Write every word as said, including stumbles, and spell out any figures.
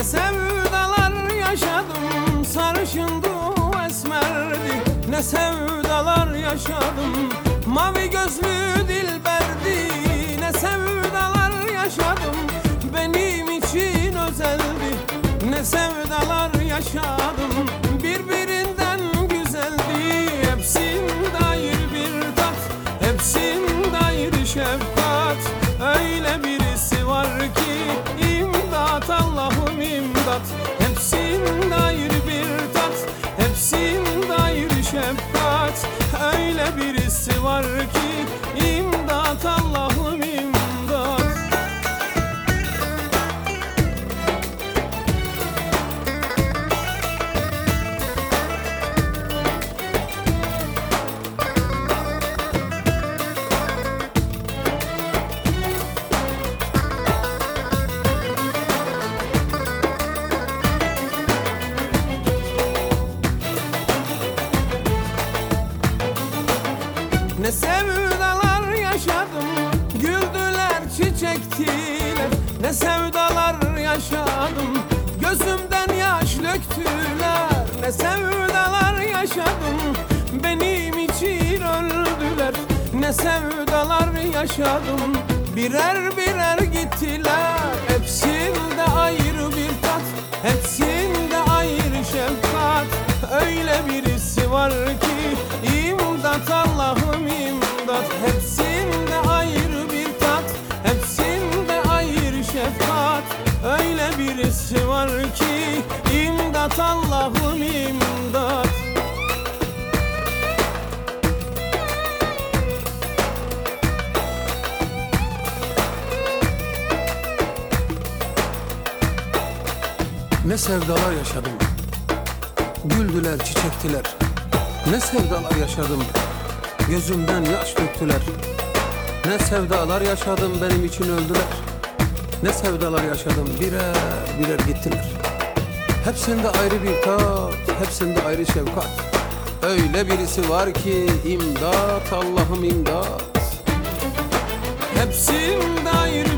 sevdalar yaşadım, sarışındı esmerdi. Ne sevdalar yaşadım, mavi gözlü dilberdi. Ne sevdalar yaşadım, benim için özeldi. Ne sevdalar yaşadım, birbirinden güzeldi. Hepsinde ayrı bir tat, hepsinde ayrı şefkat. Öyle birisi var ki imdat, Allah'ım imdat. Hepsinde ayrı bir tat, hepsinde ayrı şefkat. Öyle birisi var ki imdat, Allah'ım imdat. Ne sevdalar yaşadım, güldüler, çiçektiler. Ne sevdalar yaşadım, gözümden yaş döktüler. Ne sevdalar yaşadım, benim için öldüler. Ne sevdalar yaşadım, birer birer gittiler. Hepsinde ayrı bir tat, hepsinde ayrı şefkat. Öyle birisi var ki imdat, Allah'ım imdat. Hepsinde ayrı bir tat, hepsinde ayrı şefkat. Öyle birisi var ki imdat, Allah'ım imdat. Ne sevdalar yaşadım, güldüler, çiçektiler. Ne sevdalar yaşadım, gözümden yaş döktüler. Ne sevdalar yaşadım, benim için öldüler. Ne sevdalar yaşadım, birer birer gittiler. Hepsinde ayrı bir tat, hepsinde ayrı şefkat. Öyle birisi var ki imdat, Allah'ım imdat. Hepsinde ayrı